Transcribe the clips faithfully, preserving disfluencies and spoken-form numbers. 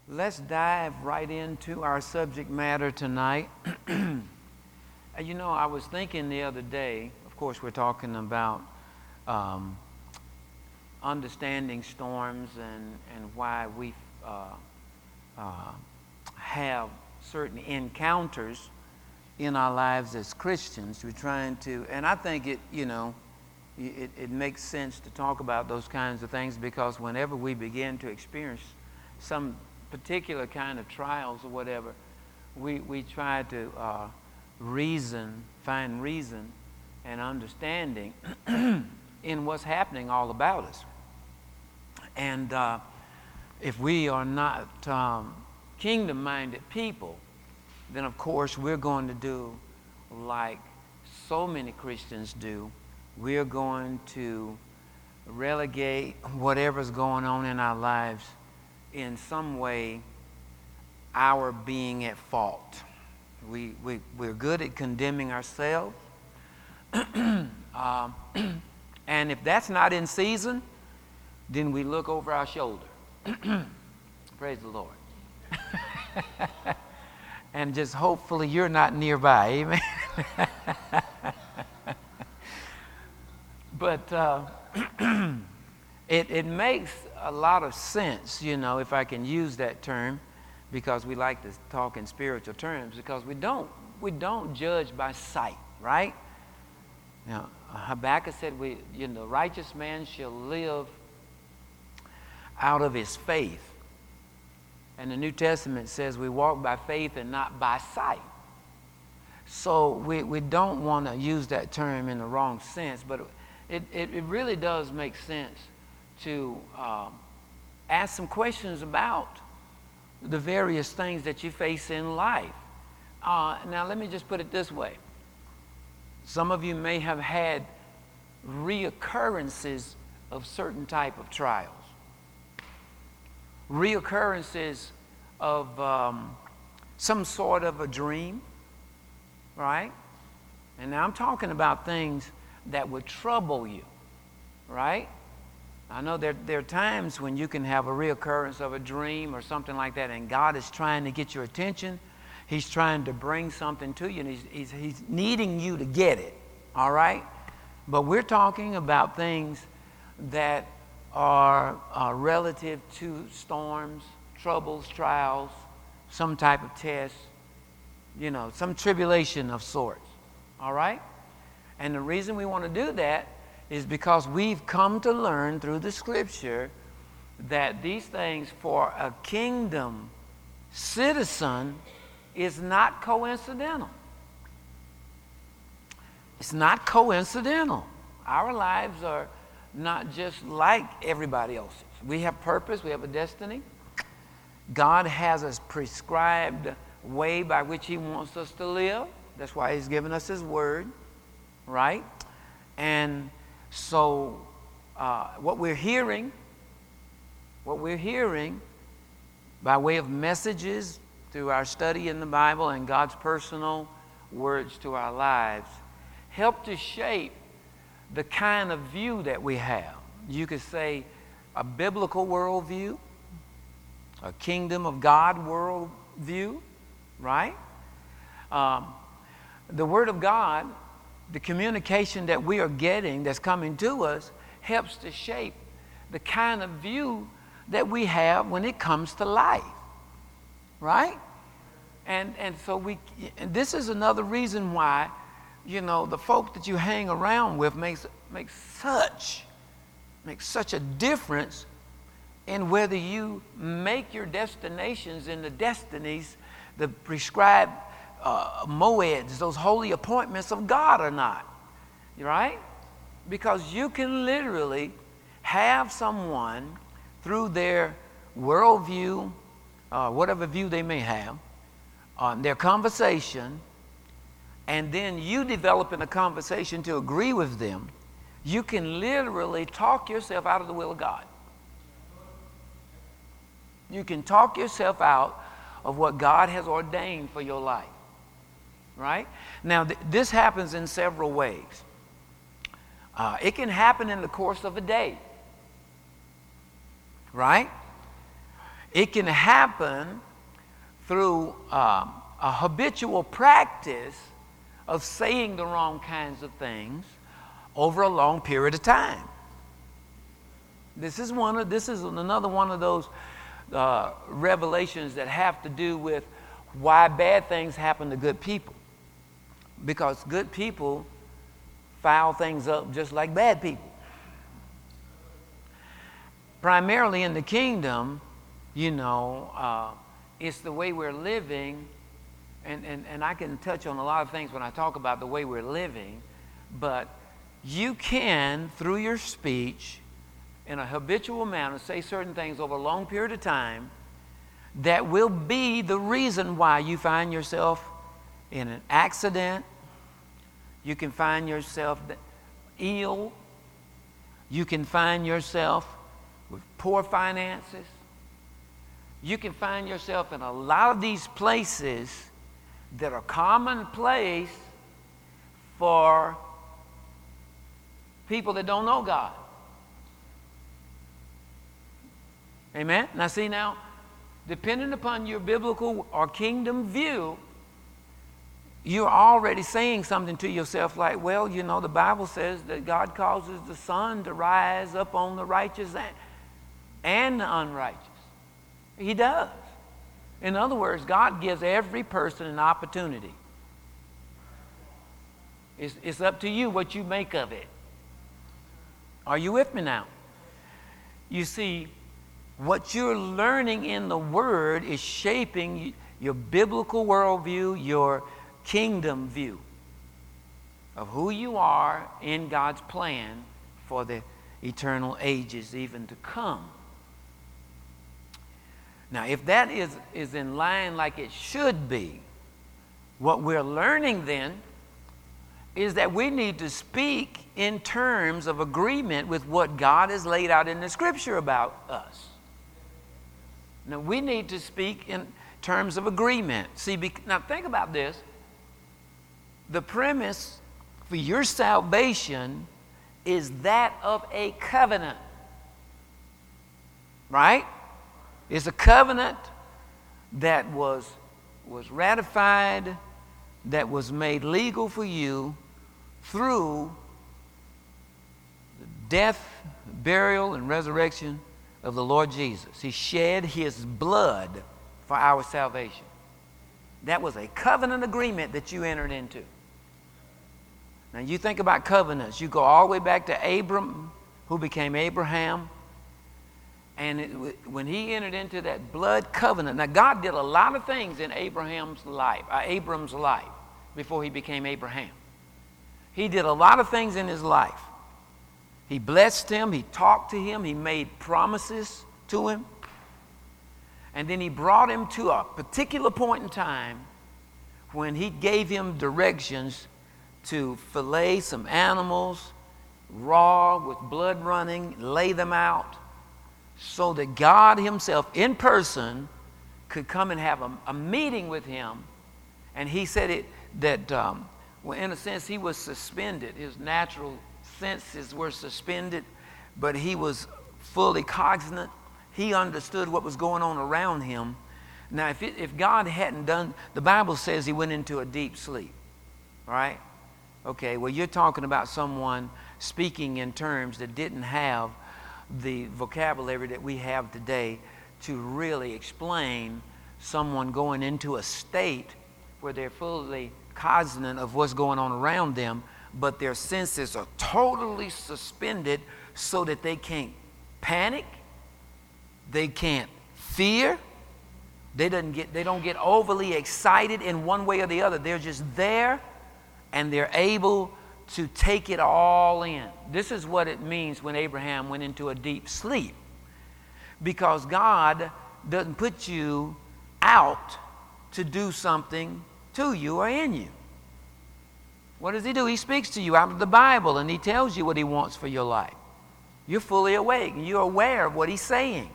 Let's dive right into our subject matter tonight. You know, I was thinking the other day, of course, we're talking about um, understanding storms and, and why we uh, uh, have certain encounters in our lives as Christians. We're trying to, and I think it, you know, it, it makes sense to talk about those kinds of things, because whenever we begin to experience some particular kind of trials or whatever, we, we try to uh, reason, find reason and understanding in what's happening all about us. And uh, if we are not um, kingdom-minded people, then of course we're going to do like so many Christians do. We're going to relegate whatever's going on in our lives in some way our being at fault. We, we, we're good at condemning ourselves. um, and if that's not in season, then we look over our shoulder. Praise the Lord. And just hopefully you're not nearby. Amen. But uh, it, it makes a lot of sense, you know, if I can use that term, because we like to talk in spiritual terms, because we don't we don't judge by sight, right? You know, Habakkuk said, "We, you know, the righteous man shall live out of his faith." And the New Testament says we walk by faith and not by sight. So we, we don't want to use that term in the wrong sense, but it, it, it really does make sense to um, ask some questions about the various things that you face in life. Uh, now, let me just put it this way. Some of you may have had reoccurrences of certain type of trials. Reoccurrences of um, some sort of a dream, right? And now I'm talking about things that would trouble you, right? I know there, there are times when you can have a reoccurrence of a dream or something like that, and God is trying to get your attention. He's trying to bring something to you, and he's, he's, he's needing you to get it, all right? But we're talking about things that are uh, relative to storms, troubles, trials, some type of test, you know, some tribulation of sorts, all right? And the reason we want to do that is because we've come to learn through the Scripture that these things for a kingdom citizen is not coincidental. It's not coincidental. Our lives are not just like everybody else's. We have purpose, we have a destiny. God has a prescribed way by which he wants us to live. That's why he's given us his word, right? And so uh, what we're hearing, what we're hearing by way of messages through our study in the Bible and God's personal words to our lives help to shape the kind of view that we have. You could say a biblical worldview, a kingdom of God worldview, right? Um, the Word of God, the communication that we are getting that's coming to us, helps to shape the kind of view that we have when it comes to life, right? And and so we, and this is another reason why, you know, the folk that you hang around with makes makes such makes such a difference in whether you make your destinations and the destinies, the prescribed uh, moeds, those holy appointments of God or not, right? Because you can literally have someone through their worldview, uh, whatever view they may have, uh, their conversation, and then you develop in a conversation to agree with them, you can literally talk yourself out of the will of God. You can talk yourself out of what God has ordained for your life, right? Now, th- this happens in several ways. Uh, it can happen in the course of a day, right? It can happen through um, a habitual practice of saying the wrong kinds of things over a long period of time. This is one of this is another one of those uh, revelations that have to do with why bad things happen to good people. Because good people foul things up just like bad people. Primarily in the kingdom, you know, uh, it's the way we're living, and, and, and I can touch on a lot of things when I talk about the way we're living, but you can, through your speech, in a habitual manner, say certain things over a long period of time that will be the reason why you find yourself in an accident. You can find yourself ill. You can find yourself with poor finances. You can find yourself in a lot of these places that are commonplace for people that don't know God. Amen? Now see now, depending upon your biblical or kingdom view, you're already saying something to yourself like, well, you know, the Bible says that God causes the sun to rise up on the righteous and, and the unrighteous. He does. In other words, God gives every person an opportunity. It's, it's up to you what you make of it. Are you with me now? You see, what you're learning in the Word is shaping your biblical worldview, your kingdom view of who you are in God's plan for the eternal ages even to come. Now, if that is, is in line like it should be, what we're learning then is that we need to speak in terms of agreement with what God has laid out in the Scripture about us. Now, we need to speak in terms of agreement. See, now think about this. The premise for your salvation is that of a covenant. Right? It's a covenant that was, was ratified, that was made legal for you through the death, burial, and resurrection of the Lord Jesus. He shed his blood for our salvation. That was a covenant agreement that you entered into. Now you think about covenants. You go all the way back to Abram, who became Abraham. And it, when he entered into that blood covenant, now God did a lot of things in Abraham's life, uh, Abram's life, before he became Abraham. He did a lot of things in his life. He blessed him, he talked to him, he made promises to him. And then he brought him to a particular point in time when he gave him directions to fillet some animals, raw, with blood running, lay them out, so that God himself in person could come and have a, a meeting with him. And he said it that, um, well, in a sense, he was suspended. His natural senses were suspended, but he was fully cognizant. He understood what was going on around him. Now, if, it, if God hadn't done, the Bible says he went into a deep sleep, right? Okay, well, you're talking about someone speaking in terms that didn't have the vocabulary that we have today to really explain someone going into a state where they're fully cognizant of what's going on around them, but their senses are totally suspended so that they can't panic, they can't fear, they don't get, they don't get overly excited in one way or the other. They're just there and they're able to take it all in. This is what it means when Abraham went into a deep sleep. Because God doesn't put you out to do something to you or in you. What does he do? He speaks to you out of the Bible and he tells you what he wants for your life. You're fully awake and you're aware of what he's saying.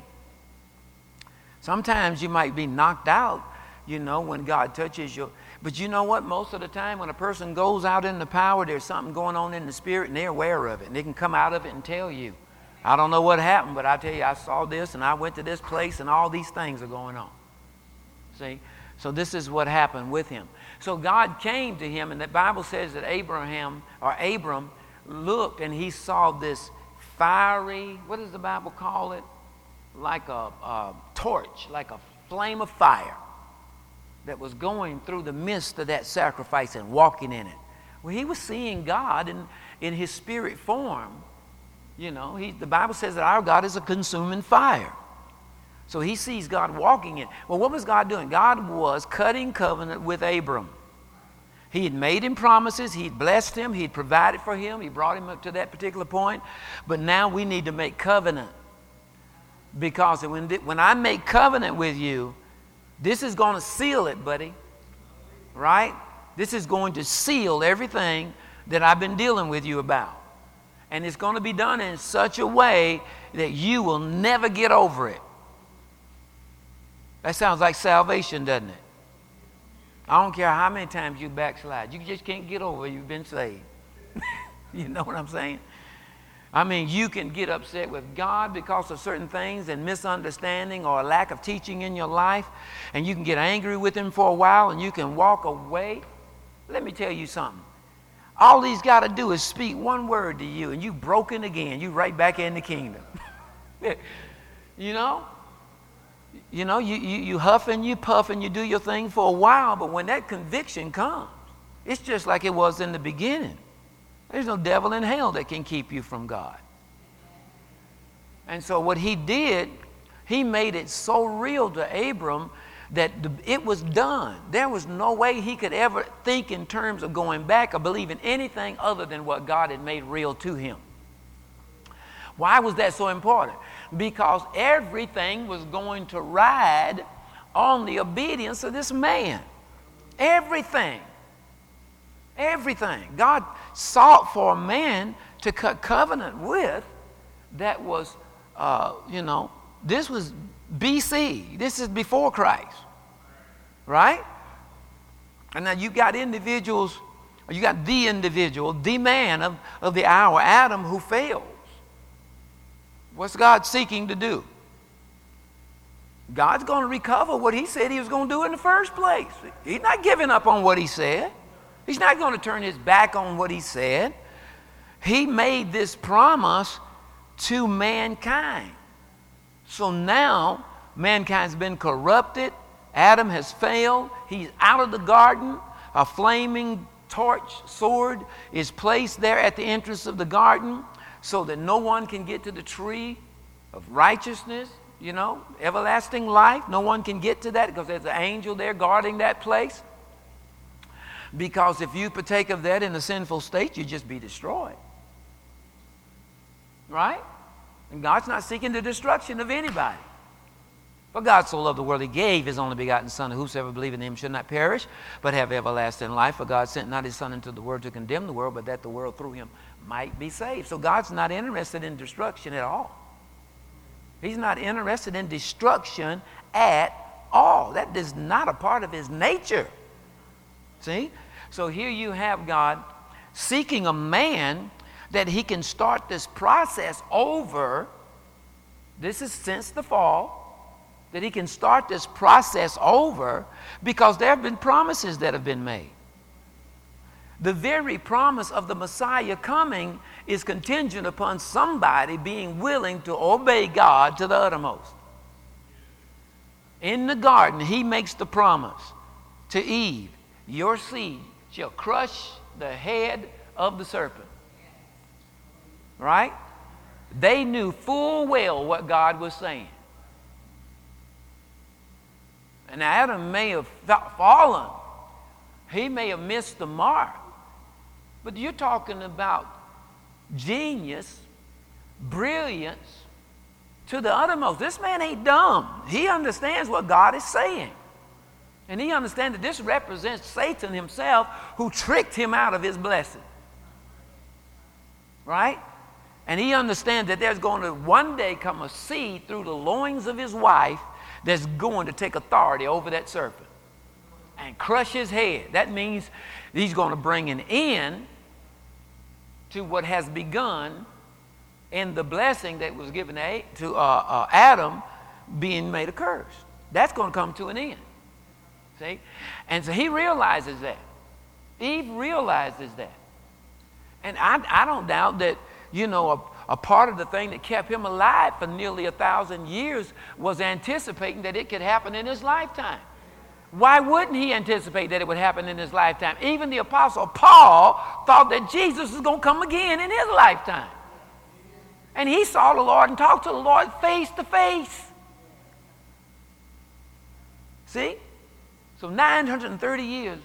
Sometimes you might be knocked out, you know, when God touches you. But you know what? Most of the time when a person goes out in the power, there's something going on in the spirit and they're aware of it. And they can come out of it and tell you. I don't know what happened, but I tell you, I saw this and I went to this place and all these things are going on. See? So this is what happened with him. So God came to him, and the Bible says that Abraham, or Abram, looked and he saw this fiery, what does the Bible call it? Like a, a torch, like a flame of fire that was going through the midst of that sacrifice and walking in it. Well, he was seeing God in, in his spirit form. You know, he, the Bible says that our God is a consuming fire. So he sees God walking in. Well, what was God doing? God was cutting covenant with Abram. He had made him promises. He'd blessed him. He'd provided for him. He brought him up to that particular point. But now we need to make covenant. Because when, when I make covenant with you, this is going to seal it, buddy. Right? This is going to seal everything that I've been dealing with you about. And it's going to be done in such a way that you will never get over it. That sounds like salvation, doesn't it? I don't care how many times you backslide. You just can't get over you've been saved. You know what I'm saying? I mean, you can get upset with God because of certain things and misunderstanding or a lack of teaching in your life, and you can get angry with him for a while and you can walk away. Let me tell you something. All he's got to do is speak one word to you and you broken again. You right back in the kingdom. You know? You know, you, you, you huff and you puff and you do your thing for a while, but when that conviction comes, it's just like it was in the beginning. There's no devil in hell that can keep you from God. And so what he did, he made it so real to Abram that the, it was done. There was no way he could ever think in terms of going back or believe in anything other than what God had made real to him. Why was that so important? Because everything was going to ride on the obedience of this man. Everything. Everything. God sought for a man to cut covenant with that was, uh, you know, this was B C. This is before Christ. Right? And now you got individuals, you got the individual, the man of, of the hour, Adam, who fails. What's God seeking to do? God's going to recover what he said he was going to do in the first place. He's not giving up on what he said. He's not going to turn his back on what he said. He made this promise to mankind. So now mankind's been corrupted. Adam has failed. He's out of the garden. A flaming torch, sword is placed there at the entrance of the garden so that no one can get to the tree of righteousness, you know, everlasting life. No one can get to that because there's an angel there guarding that place. Because if you partake of that in a sinful state, you'd just be destroyed. Right? And God's not seeking the destruction of anybody. For God so loved the world, he gave his only begotten Son, and whosoever believeth in him should not perish, but have everlasting life. For God sent not his Son into the world to condemn the world, but that the world through him might be saved. So God's not interested in destruction at all. He's not interested in destruction at all. That is not a part of his nature. See? So here you have God seeking a man that he can start this process over. This is since the fall. That he can start this process over because there have been promises that have been made. The very promise of the Messiah coming is contingent upon somebody being willing to obey God to the uttermost. In the garden, he makes the promise to Eve, your seed shall crush the head of the serpent. Right? They knew full well what God was saying. And Adam may have fallen. He may have missed the mark. But you're talking about genius, brilliance to the uttermost. This man ain't dumb. He understands what God is saying. And he understands that this represents Satan himself who tricked him out of his blessing. Right? And he understands that there's going to one day come a seed through the loins of his wife that's going to take authority over that serpent and crush his head. That means he's going to bring an end to what has begun in the blessing that was given to uh, uh, Adam being made a curse. That's going to come to an end. See? And so he realizes that. Eve realizes that. And I, I don't doubt that, you know, a, a part of the thing that kept him alive for nearly a thousand years was anticipating that it could happen in his lifetime. Why wouldn't he anticipate that it would happen in his lifetime? Even the Apostle Paul thought that Jesus was going to come again in his lifetime. And he saw the Lord and talked to the Lord face to face. See? So nine hundred thirty years.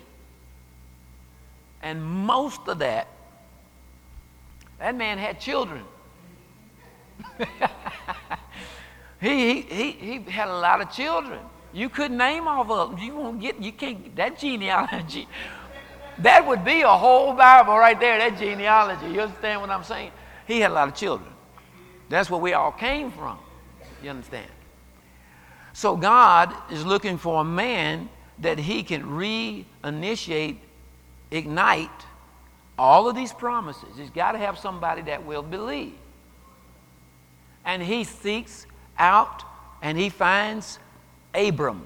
And most of that, that man had children. he, he, he had a lot of children. You couldn't name all of them. You won't get, you can't, that genealogy, that would be a whole Bible right there, that genealogy. You understand what I'm saying? He had a lot of children. That's where we all came from. You understand? So God is looking for a man that he can reinitiate, ignite all of these promises. He's got to have somebody that will believe. And he seeks out and he finds Abram.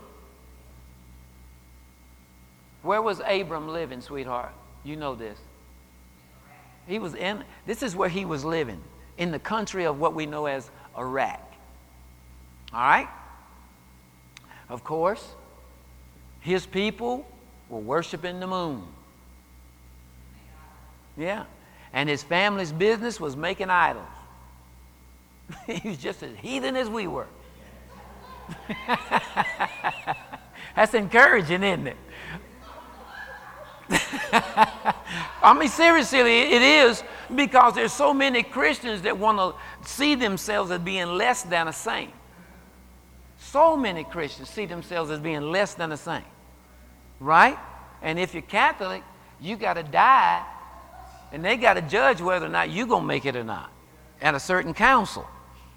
Where was Abram living, sweetheart? You know this. He was in, this is where he was living, in the country of what we know as Iraq. All right? Of course, his people were worshiping the moon. Yeah. And his family's business was making idols. He was just as heathen as we were. That's encouraging, isn't it? I mean, seriously, it is, because there's so many Christians that want to see themselves as being less than a saint. So many Christians see themselves as being less than a saint. Right? And if you're Catholic, you got to die, and they got to judge whether or not you're going to make it or not at a certain council.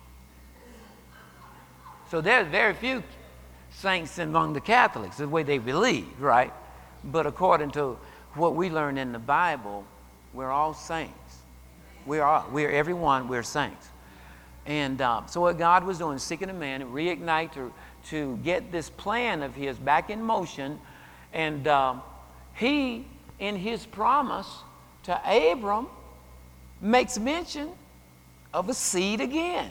So there's very few saints among the Catholics, the way they believe, right? But according to what we learn in the Bible, we're all saints. We're all, we're everyone, we're saints. And uh, so what God was doing, seeking a man to reignite, to, to get this plan of his back in motion. And uh, he, in his promise to Abram, makes mention of a seed again.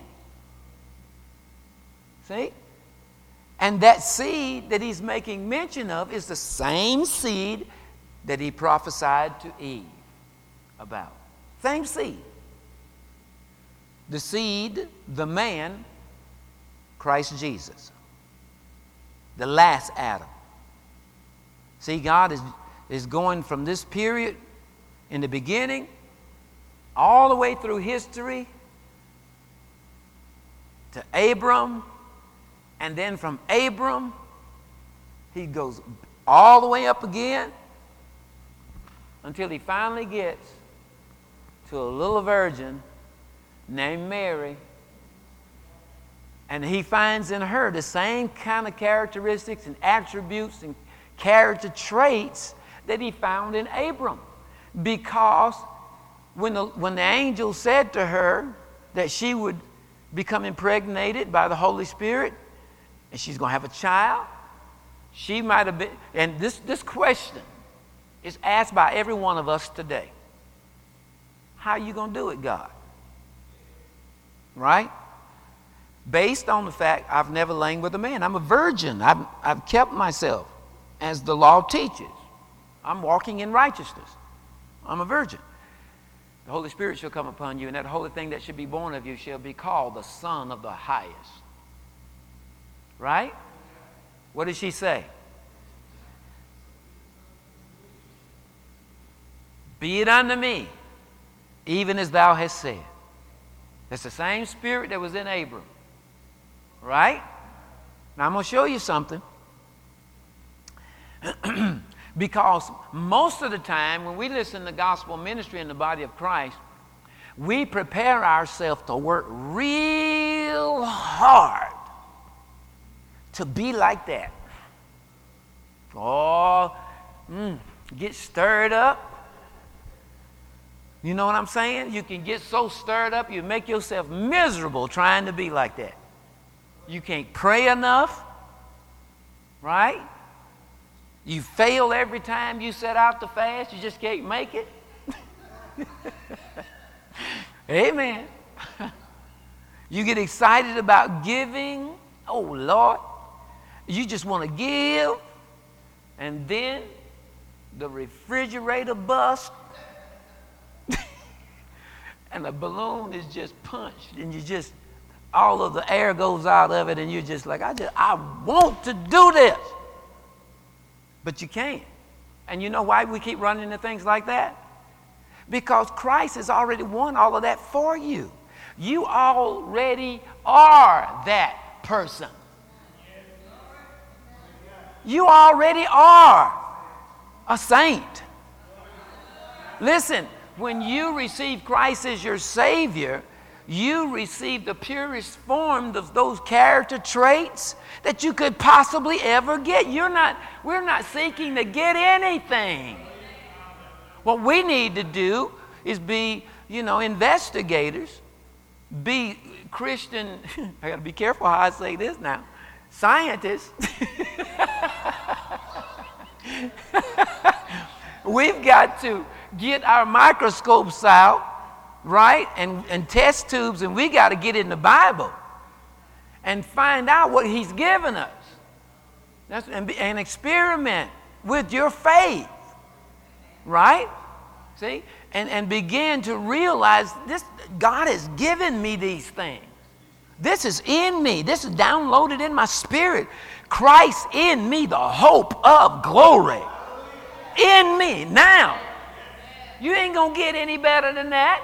See? And that seed that he's making mention of is the same seed that he prophesied to Eve about. Same seed. The seed, the man, Christ Jesus. The last Adam. See, God is, is going from this period in the beginning all the way through history to Abram. And then from Abram, he goes all the way up again until he finally gets to a little virgin named Mary. And he finds in her the same kind of characteristics and attributes and character traits that he found in Abram. Because when the, when the angel said to her that she would become impregnated by the Holy Spirit, and she's going to have a child, she might have been, and this, this question is asked by every one of us today. How are you going to do it, God? Right? Based on the fact I've never lain with a man. I'm a virgin. I've, I've kept myself as the law teaches. I'm walking in righteousness. I'm a virgin. The Holy Spirit shall come upon you, and that holy thing that should be born of you shall be called the Son of the Highest. Right? What did she say? Be it unto me, even as thou hast said. That's the same spirit that was in Abram. Right? Now I'm going to show you something. Because most of the time when we listen to gospel ministry in the body of Christ, we prepare ourselves to work real hard to be like that. Oh, mm, get stirred up. You know what I'm saying? You can get so stirred up, you make yourself miserable trying to be like that. You can't pray enough, right? You fail every time you set out to fast. You just can't make it. Amen. You get excited about giving. Oh, Lord. You just want to give. And then the refrigerator busts. And the balloon is just punched. And you just, all of the air goes out of it. And you're just like, I just, I want to do this. But you can't. And you know why we keep running into things like that? Because Christ has already won all of that for you. You already are that person. You already are a saint. Listen, when you receive Christ as your Savior, you receive the purest form of those character traits that you could possibly ever get. You're not, we're not seeking to get anything. What we need to do is be, you know, investigators, be Christian, I got to be careful how I say this now, scientists. We've got to get our microscopes out, right, and, and test tubes, and we got to get in the Bible and find out what He's given us. That's, and, and experiment with your faith, right? See? And, and begin to realize this, God has given me these things. This is in me. This is downloaded in my spirit. Christ in me, the hope of glory. In me. Now, you ain't going to get any better than that.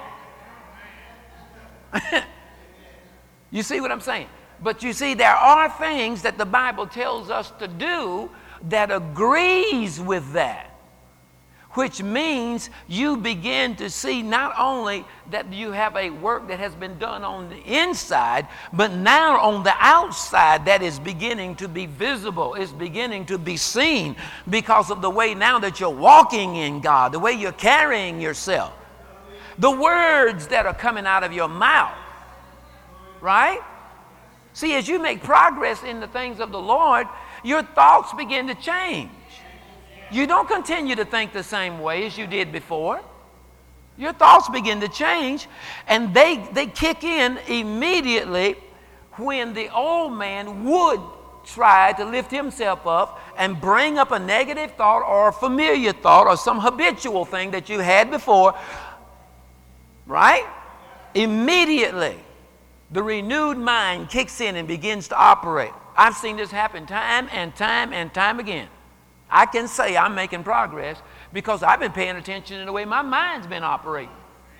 You see what I'm saying? But you see, there are things that the Bible tells us to do that agrees with that. Which means you begin to see not only that you have a work that has been done on the inside, but now on the outside that is beginning to be visible, is beginning to be seen because of the way now that you're walking in God, the way you're carrying yourself, the words that are coming out of your mouth, right? See, as you make progress in the things of the Lord, your thoughts begin to change. You don't continue to think the same way as you did before. Your thoughts begin to change, and they, they kick in immediately when the old man would try to lift himself up and bring up a negative thought or a familiar thought or some habitual thing that you had before, right? Immediately, the renewed mind kicks in and begins to operate. I've seen this happen time and time and time again. I can say I'm making progress because I've been paying attention to the way my mind's been operating.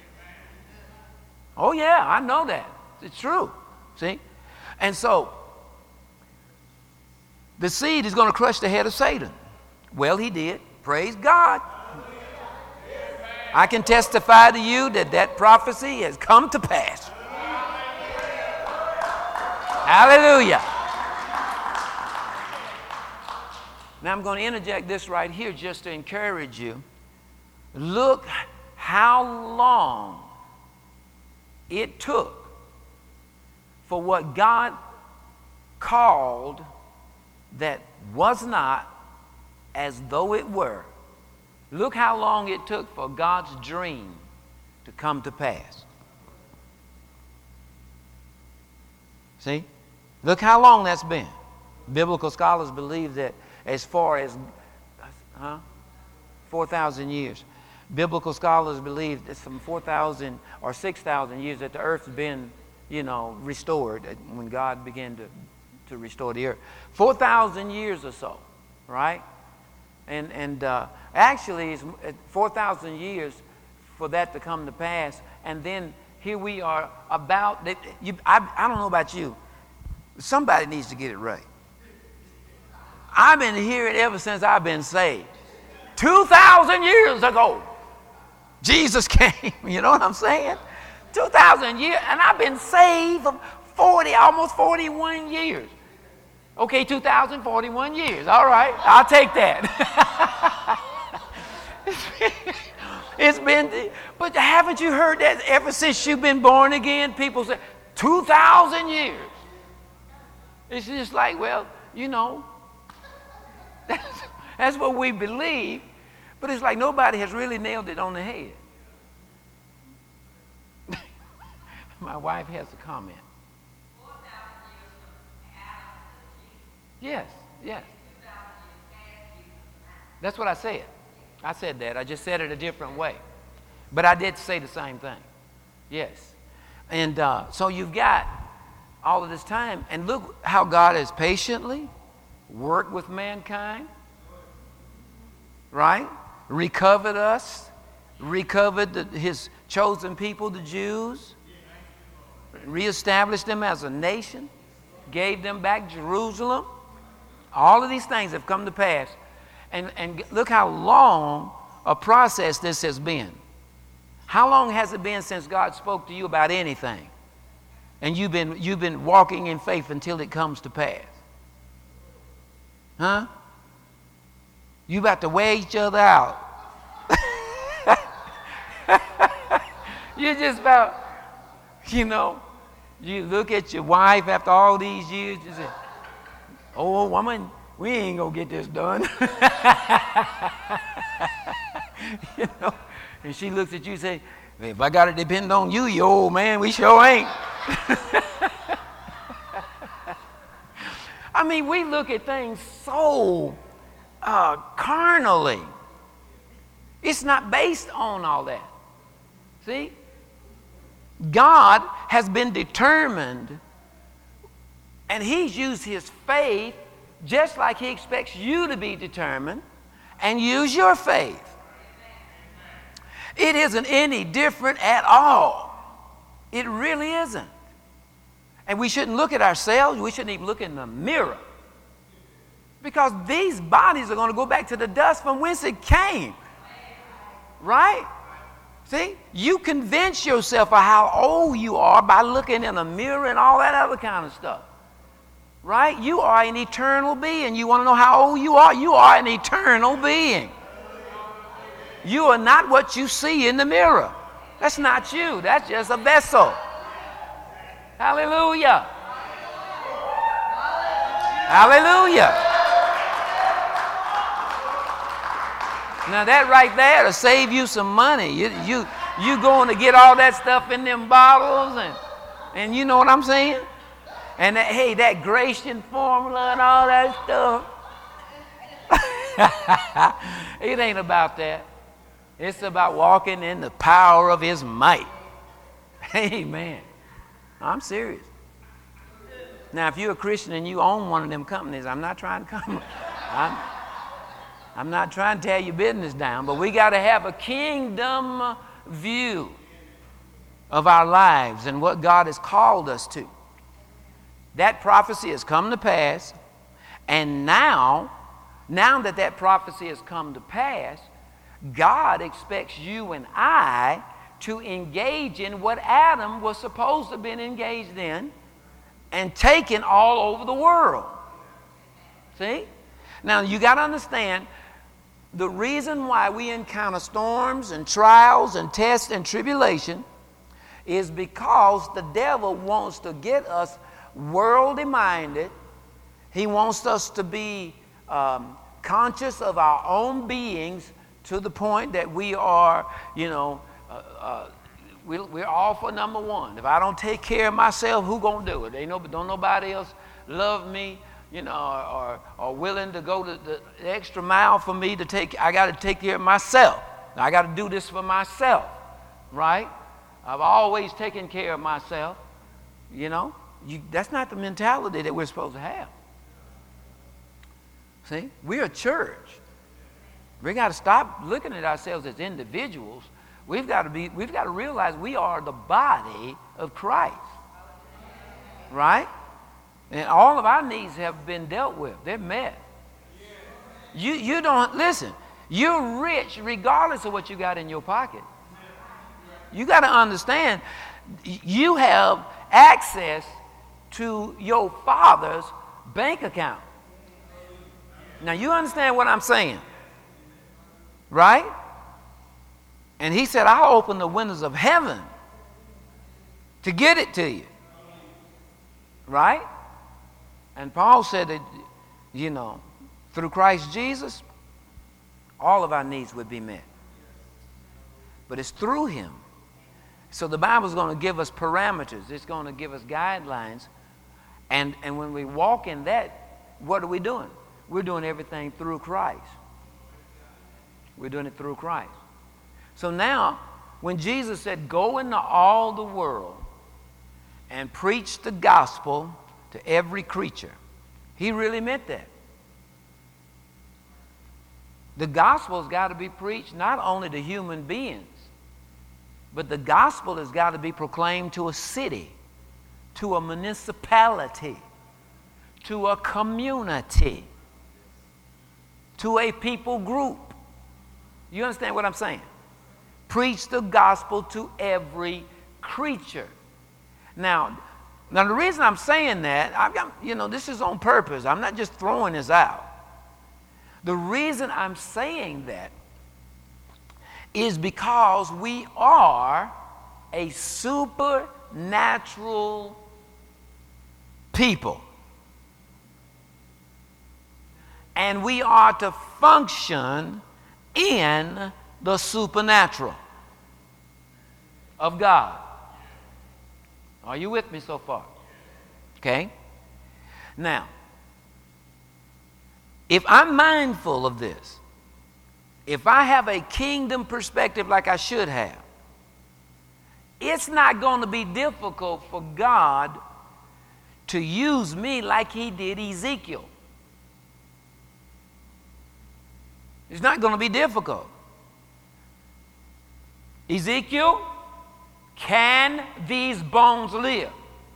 Oh yeah, I know that. It's true. See? And so, the seed is going to crush the head of Satan. Well, he did. Praise God. I can testify to you that that prophecy has come to pass. Hallelujah. Now I'm going to interject this right here just to encourage you. Look how long it took for what God called that was not as though it were. Look how long it took for God's dream to come to pass. See? Look how long that's been. Biblical scholars believe that as far as huh, four thousand years. Biblical scholars believe that some four thousand or six thousand years that the earth has been, you know, restored when God began to, to restore the earth. four thousand years or so, right? And, and uh, actually, it's four thousand years for that to come to pass. And then here we are about, you, I, I don't know about you, somebody needs to get it right. I've been hearing ever since I've been saved. two thousand years ago, Jesus came. You know what I'm saying? two thousand years, and I've been saved for forty, almost forty-one years. Okay, two thousand forty-one years. All right, I'll take that. It's been, but haven't you heard that ever since you've been born again? People say, two thousand years. It's just like, well, you know, that's, that's what we believe, but it's like nobody has really nailed it on the head. My wife has a comment. Yes, yes. That's what I said. I said that. I just said it a different way. But I did say the same thing. Yes. And uh, so you've got all of this time. And look how God has patiently worked with mankind. Right? Recovered us. Recovered the, his chosen people, the Jews. Reestablished them as a nation. Gave them back Jerusalem. All of these things have come to pass. And, and look how long a process this has been. How long has it been since God spoke to you about anything? And you've been, you've been walking in faith until it comes to pass? Huh? You about to wear each other out. You just about, you know, you look at your wife after all these years, you say, oh, woman, we ain't gonna get this done. You know, and she looks at you and says, if I gotta depend on you, you old man, we sure ain't. I mean, we look at things so uh, carnally. It's not based on all that. See? God has been determined, and he's used his faith just like he expects you to be determined and use your faith. It isn't any different at all. It really isn't. And we shouldn't look at ourselves. We shouldn't even look in the mirror. Because these bodies are going to go back to the dust from whence it came. Right? See? You convince yourself of how old you are by looking in a mirror and all that other kind of stuff. Right? You are an eternal being. You want to know how old you are? You are an eternal being. You are not what you see in the mirror. That's not you. That's just a vessel. Hallelujah. Hallelujah. Now that right there to save you some money. You you you going to get all that stuff in them bottles and and you know what I'm saying? And that, hey, that Gratian formula and all that stuff. It ain't about that. It's about walking in the power of his might. Amen. I'm serious. Now, if you're a Christian and you own one of them companies, I'm not trying to come. I'm, I'm not trying to tear your business down, but we got to have a kingdom view of our lives and what God has called us to. That prophecy has come to pass, and now, now that that prophecy has come to pass, God expects you and I to engage in what Adam was supposed to have been engaged in and taken all over the world. See? Now, you got to understand, the reason why we encounter storms and trials and tests and tribulation is because the devil wants to get us worldly minded. He wants us to be um, conscious of our own beings to the point that we are, you know, uh, uh, we, we're all for number one. If I don't take care of myself, who gonna do it? Ain't no, don't nobody else love me, you know, or, or willing to go the, the extra mile for me to take. I got to take care of myself. I got to do this for myself, right? I've always taken care of myself, you know. You, that's not the mentality that we're supposed to have. See, we're a church. We got to stop looking at ourselves as individuals. We've got to be. We've got to realize we are the body of Christ, right? And all of our needs have been dealt with. They're met. You you don't listen. You're rich regardless of what you got in your pocket. You got to understand. You have access to your Father's bank account. Now you understand what I'm saying, right? And he said, I'll open the windows of heaven to get it to you. Right? And Paul said that, you know, through Christ Jesus, all of our needs would be met. But it's through him. So the Bible's going to give us parameters. It's going to give us guidelines. And, and when we walk in that, what are we doing? We're doing everything through Christ. We're doing it through Christ. So now, when Jesus said, go into all the world and preach the gospel to every creature, he really meant that. The gospel's got to be preached not only to human beings, but the gospel has got to be proclaimed to a city, to a municipality, to a community, to a people group. You understand what I'm saying? Preach the gospel to every creature. Now, now the reason I'm saying that, I've got, you know, this is on purpose. I'm not just throwing this out. The reason I'm saying that is because we are a supernatural people. And we are to function in the supernatural of God. Are you with me so far? Okay? Now, if I'm mindful of this, if I have a kingdom perspective like I should have, it's not going to be difficult for God to use me like he did Ezekiel. It's not going to be difficult. Ezekiel, can these bones live?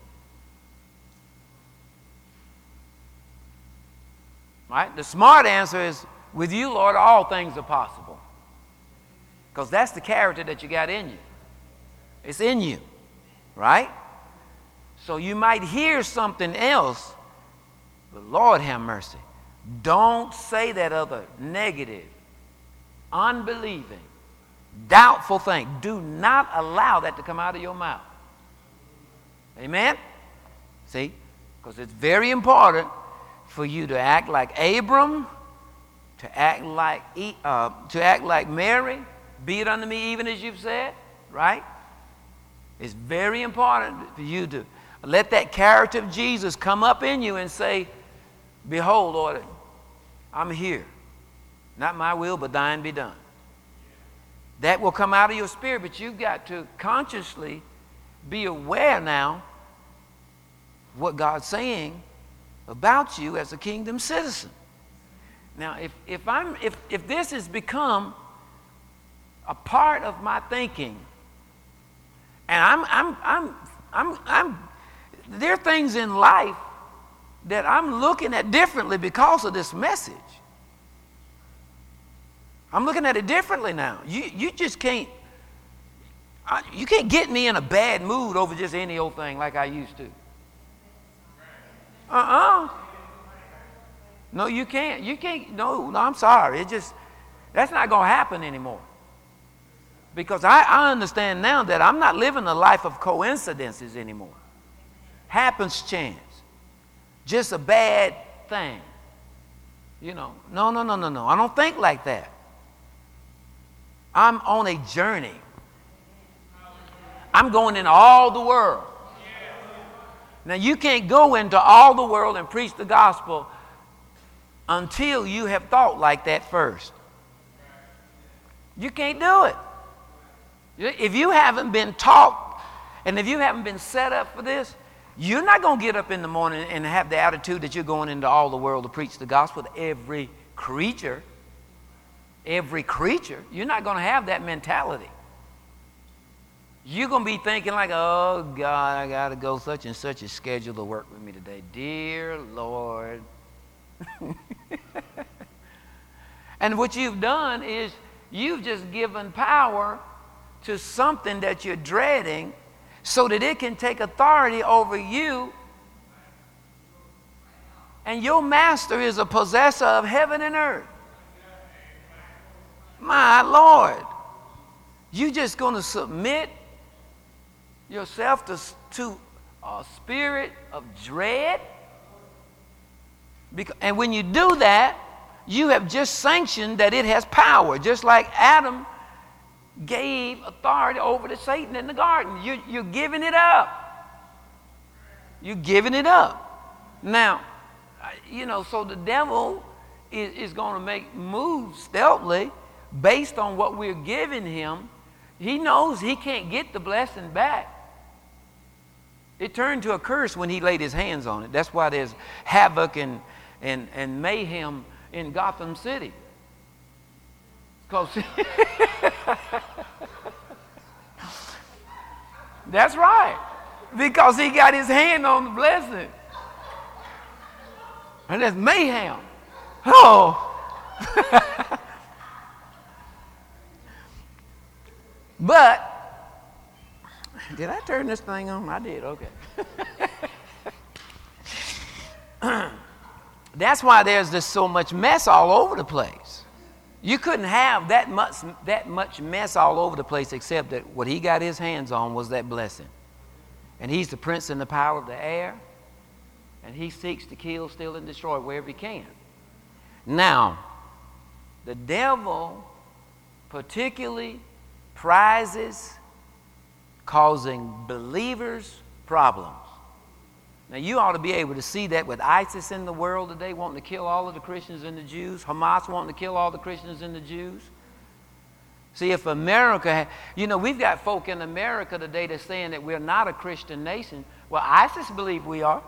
Right? The smart answer is, with you, Lord, all things are possible. Because that's the character that you got in you. It's in you. Right? So you might hear something else, but Lord have mercy. Don't say that other negative, unbelieving, doubtful thing. Do not allow that to come out of your mouth. Amen? See? Because it's very important for you to act like Abram, to act like uh, to act like Mary, be it unto me even as you've said, right? It's very important for you to let that character of Jesus come up in you and say, behold, Lord, I'm here. Not my will, but thine be done. That will come out of your spirit, but you've got to consciously be aware now of what God's saying about you as a kingdom citizen. Now, if, if, I'm, if, if this has become a part of my thinking, and I'm, I'm, I'm, I'm, I'm, there are things in life that I'm looking at differently because of this message. I'm looking at it differently now. You, you just can't, you can't get me in a bad mood over just any old thing like I used to. Uh-uh. No, you can't. You can't. No, no, I'm sorry. It just, that's not going to happen anymore. Because I, I understand now that I'm not living a life of coincidences anymore. Happens chance. Just a bad thing. You know, no, no, no, no, no. I don't think like that. I'm on a journey. I'm going in all the world. Now, you can't go into all the world and preach the gospel until you have thought like that first. You can't do it. If you haven't been taught and if you haven't been set up for this, you're not going to get up in the morning and have the attitude that you're going into all the world to preach the gospel to every creature. Every creature. You're not going to have that mentality. You're going to be thinking like, oh, God, I got to go such and such a schedule to work with me today. Dear Lord. And what you've done is you've just given power to something that you're dreading so that it can take authority over you. And your master is a possessor of heaven and earth. My Lord. You just going to submit yourself to, to a spirit of dread? Because, and when you do that, you have just sanctioned that it has power, just like Adam gave authority over to Satan in the garden. You, you're giving it up. You're giving it up. Now, you know, so the devil is, is going to make moves stealthily based on what we're giving him. He knows he can't get the blessing back. It turned to a curse when he laid his hands on it. That's why there's havoc and, and, and mayhem in Gotham City. Because that's right. Because he got his hand on the blessing. And that's mayhem. Oh. But, did I turn this thing on? I did, okay. That's why there's just so much mess all over the place. You couldn't have that much, that much mess all over the place except that what he got his hands on was that blessing. And he's the prince and the power of the air. And he seeks to kill, steal, and destroy wherever he can. Now, the devil particularly prizes causing believers problems. Now, you ought to be able to see that with ISIS in the world today, wanting to kill all of the Christians and the Jews, Hamas wanting to kill all the Christians and the Jews. See, if America, you know, we've got folk in America today that's saying that we're not a Christian nation. Well, ISIS believe we are.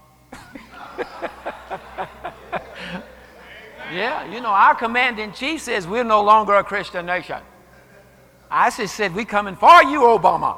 Yeah, you know, our commander-in-chief says we're no longer a Christian nation. ISIS said, we coming for you, Obama.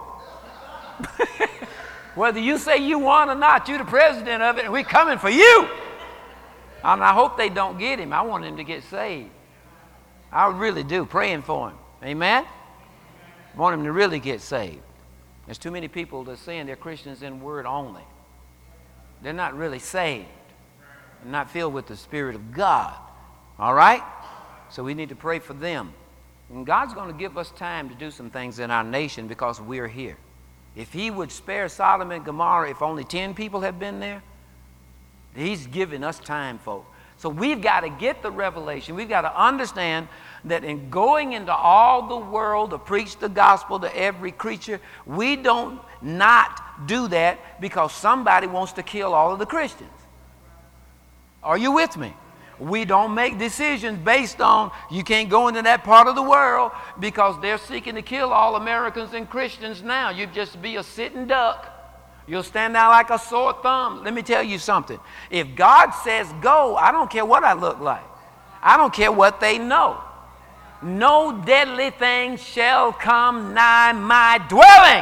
Whether you say you won or not, you're the president of it, and we're coming for you. And I hope they don't get him. I want him to get saved. I really do, praying for him. Amen? I want him to really get saved. There's too many people that are saying they're Christians in word only. They're not really saved. They're not filled with the Spirit of God. All right? So we need to pray for them. And God's going to give us time to do some things in our nation because we're here. If he would spare Sodom and Gomorrah if only ten people had been there, he's giving us time, folks. So we've got to get the revelation. We've got to understand that in going into all the world to preach the gospel to every creature, we don't not do that because somebody wants to kill all of the Christians. Are you with me? We don't make decisions based on you can't go into that part of the world because they're seeking to kill all Americans and Christians now. You'd just be a sitting duck. You'll stand out like a sore thumb. Let me tell you something. If God says go, I don't care what I look like. I don't care what they know. No deadly thing shall come nigh my dwelling.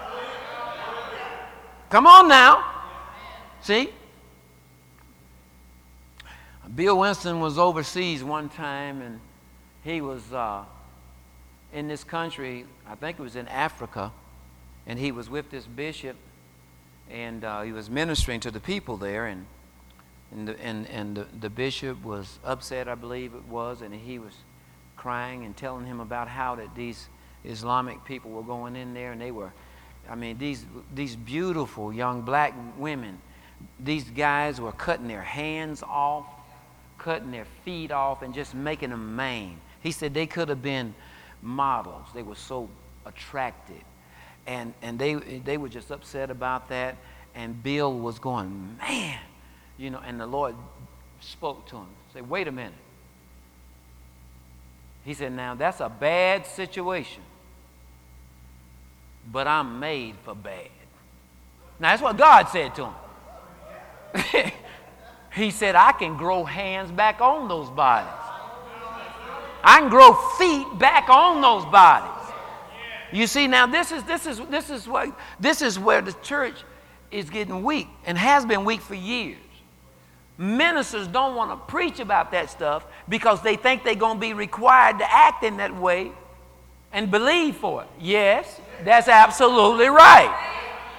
Come on now. See? Bill Winston was overseas one time, and he was uh, in this country, I think it was in Africa, and he was with this bishop, and uh, he was ministering to the people there, and and the, and, and the, the bishop was upset, I believe it was, and he was crying and telling him about how that these Islamic people were going in there, and they were, I mean, these these beautiful young black women, these guys were cutting their hands off, cutting their feet off, and just making them maim. He said they could have been models. They were so attractive. And and they they were just upset about that. And Bill was going, man, you know, and the Lord spoke to him. Say, wait a minute. He said, now that's a bad situation, but I'm made for bad. Now that's what God said to him. He said, I can grow hands back on those bodies. I can grow feet back on those bodies. You see, now this is this is this is what this is where the church is getting weak and has been weak for years. Ministers don't want to preach about that stuff because they think they're going to be required to act in that way and believe for it. Yes, that's absolutely right.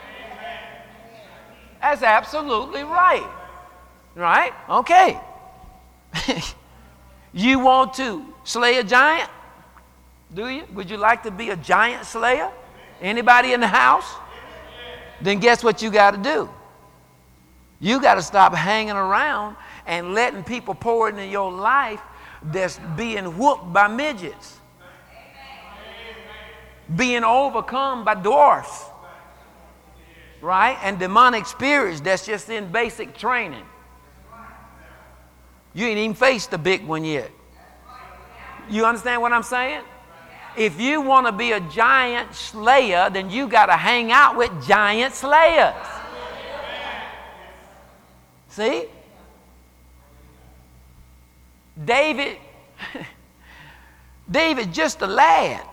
That's absolutely right. Right? Okay. You want to slay a giant? Do you? Would you like to be a giant slayer? Anybody in the house? Then guess what you got to do? You got to stop hanging around and letting people pour into your life that's being whooped by midgets, being overcome by dwarfs, right? And demonic spirits that's just in basic training. You ain't even faced the big one yet. You understand what I'm saying? If you want to be a giant slayer, then you got to hang out with giant slayers. See? David, David just a lad.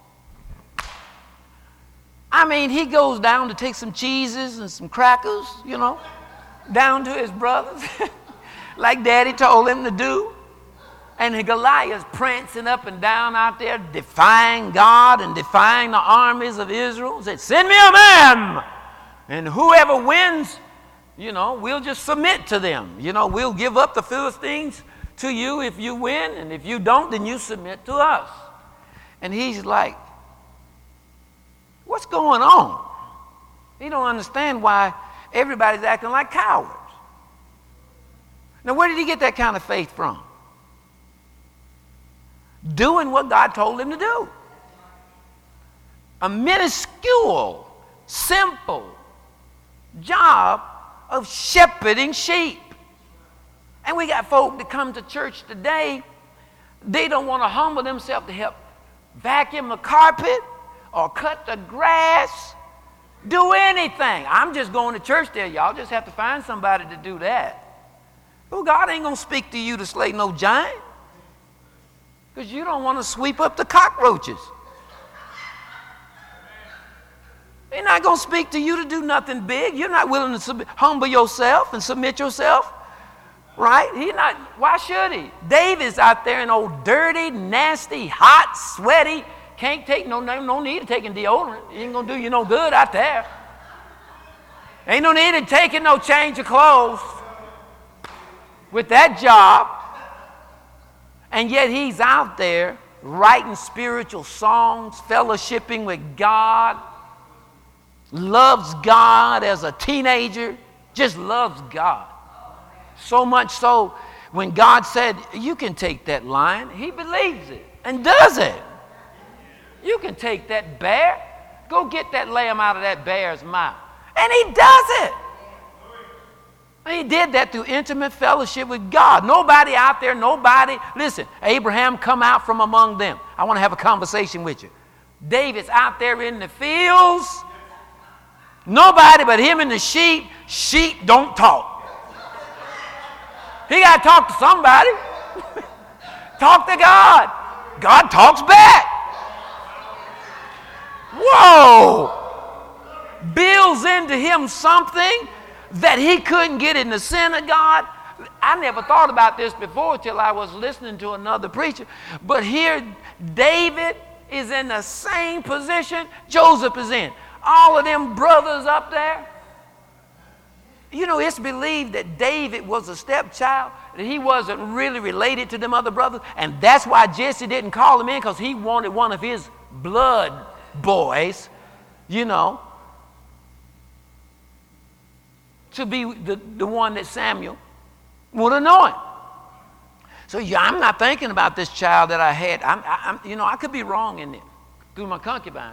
I mean, he goes down to take some cheeses and some crackers, you know, down to his brothers, like Daddy told him to do. And Goliath's prancing up and down out there, defying God and defying the armies of Israel. He said, send me a man. And whoever wins, you know, we'll just submit to them. You know, we'll give up the Philistines to you if you win. And if you don't, then you submit to us. And he's like, what's going on? He don't understand why everybody's acting like cowards. Now, where did he get that kind of faith from? Doing what God told him to do. A minuscule, simple job of shepherding sheep. And we got folk that come to church today, they don't want to humble themselves to help vacuum the carpet or cut the grass, do anything. I'm just going to church there. Y'all just have to find somebody to do that. Well, God ain't going to speak to you to slay no giant. Because you don't want to sweep up the cockroaches. He's not going to speak to you to do nothing big. You're not willing to sub- humble yourself and submit yourself. Right? He not. Why should he? David's out there in old dirty, nasty, hot, sweaty. Can't take no, no need of taking deodorant. He ain't going to do you no good out there. Ain't no need of taking no change of clothes with that job. And yet he's out there writing spiritual songs, fellowshipping with God, loves God as a teenager, just loves God. So much so, when God said, you can take that lion, he believes it and does it. You can take that bear, go get that lamb out of that bear's mouth. And he does it. He did that through intimate fellowship with God. Nobody out there, nobody. Listen, Abraham come out from among them. I want to have a conversation with you. David's out there in the fields. Nobody but him and the sheep. Sheep don't talk. He got to talk to somebody. Talk to God. God talks back. Whoa! Builds into him something that he couldn't get in the synagogue. I never thought about this before till I was listening to another preacher. But here, David is in the same position Joseph is in. All of them brothers up there. You know, it's believed that David was a stepchild, that he wasn't really related to them other brothers. And that's why Jesse didn't call him in, because he wanted one of his blood boys, you know, to be the, the one that Samuel would anoint. So yeah, I'm not thinking about this child that I had. I'm, I, I'm, you know, I could be wrong in it through my concubine.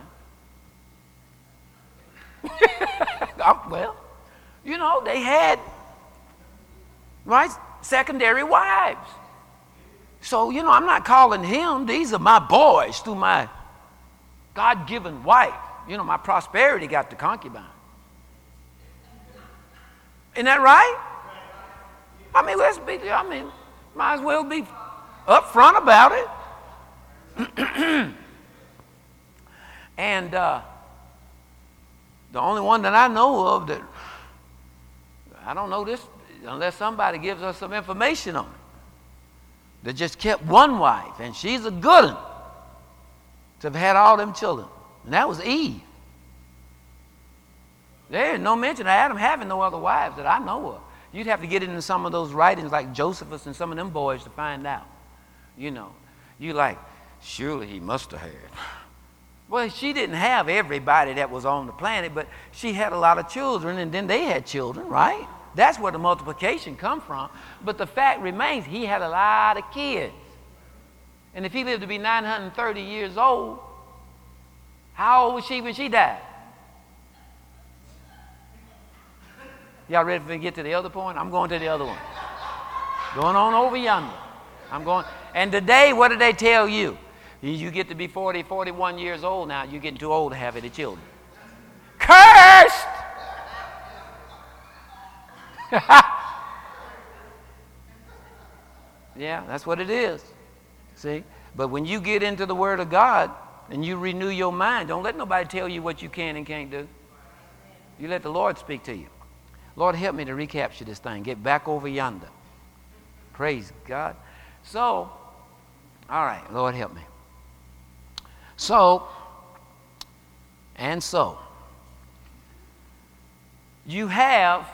Well, you know, they had, right, secondary wives. So, you know, I'm not calling him. These are my boys through my God-given wife. You know, my prosperity got the concubine. Isn't that right? I mean, let's be, I mean, might as well be upfront about it. And uh, the only one that I know of that, I don't know this unless somebody gives us some information on it, that just kept one wife, and she's a good one, to have had all them children. And that was Eve. There is no mention of Adam having no other wives that I know of. You'd have to get into some of those writings like Josephus and some of them boys to find out. You know, you like, surely he must have had. Well, she didn't have everybody that was on the planet, but she had a lot of children, and then they had children, right? That's where the multiplication come from. But the fact remains, he had a lot of kids. And if he lived to be nine hundred thirty years old, how old was she when she died? Y'all ready for me to get to the other point? I'm going to the other one. Going on over yonder. I'm going. And today, what did they tell you? You get to be forty, forty-one years old now. You're getting too old to have any children. Cursed! Yeah, that's what it is. See? But when you get into the Word of God and you renew your mind, don't let nobody tell you what you can and can't do. You let the Lord speak to you. Lord, help me to recapture this thing. Get back over yonder. Praise God. So, all right, Lord, help me. So, and so, you have,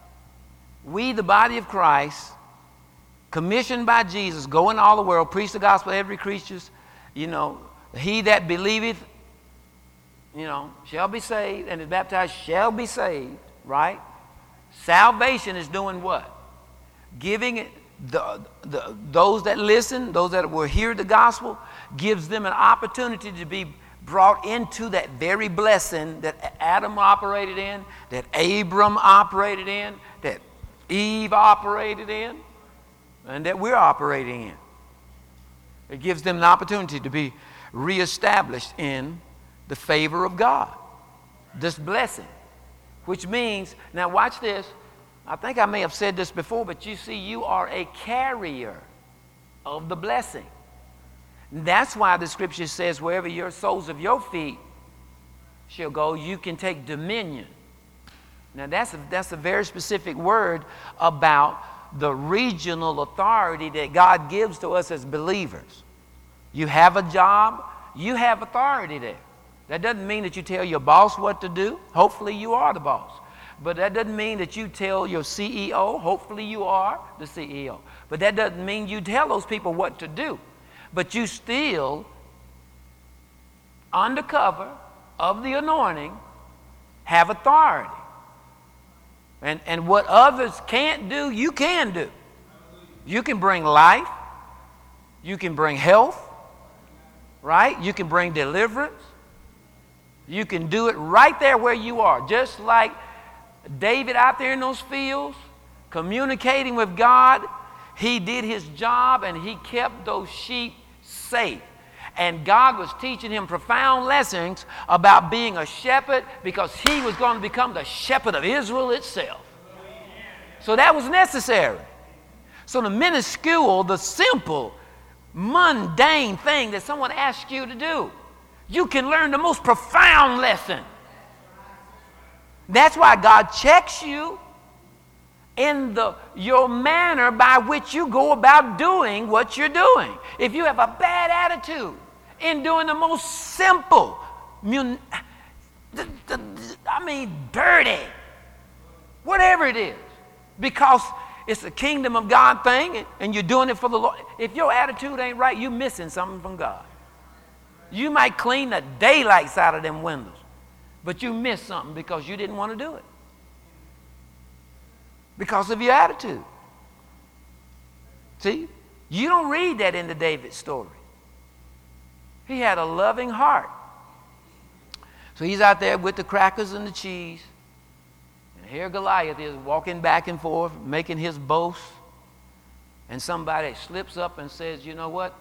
we the body of Christ, commissioned by Jesus, go in all the world, preach the gospel to every creature, you know, he that believeth, you know, shall be saved, and is baptized shall be saved, right? Salvation is doing what? Giving the, the, those that listen, those that will hear the gospel, gives them an opportunity to be brought into that very blessing that Adam operated in, that Abram operated in, that Eve operated in, and that we're operating in. It gives them an opportunity to be reestablished in the favor of God. This blessing. Which means, now watch this. I think I may have said this before, but you see, you are a carrier of the blessing. That's why the scripture says, wherever your soles of your feet shall go, you can take dominion. Now that's a, that's a very specific word about the regional authority that God gives to us as believers. You have a job, you have authority there. That doesn't mean that you tell your boss what to do. Hopefully you are the boss. But that doesn't mean that you tell your C E O. Hopefully you are the C E O. But that doesn't mean you tell those people what to do. But you still, under cover of the anointing, have authority. And, and what others can't do, you can do. You can bring life. You can bring health. Right? You can bring deliverance. You can do it right there where you are. Just like David out there in those fields, communicating with God, he did his job and he kept those sheep safe. And God was teaching him profound lessons about being a shepherd because he was going to become the shepherd of Israel itself. So that was necessary. So the minuscule, the simple, mundane thing that someone asks you to do, you can learn the most profound lesson. That's why God checks you in the, your manner by which you go about doing what you're doing. If you have a bad attitude in doing the most simple, I mean dirty, whatever it is, because it's a kingdom of God thing and you're doing it for the Lord. If your attitude ain't right, you're missing something from God. You might clean the daylights out of them windows, but you missed something because you didn't want to do it. Because of your attitude. See? You don't read that into David's story. He had a loving heart. So he's out there with the crackers and the cheese. And here Goliath is walking back and forth, making his boast. And somebody slips up and says, you know what?